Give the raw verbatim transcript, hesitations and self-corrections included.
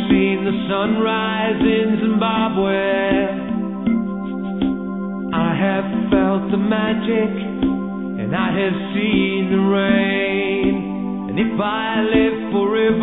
seen the sunrise in Zimbabwe. I have felt the magic, and I have seen the rain. And if I live forever,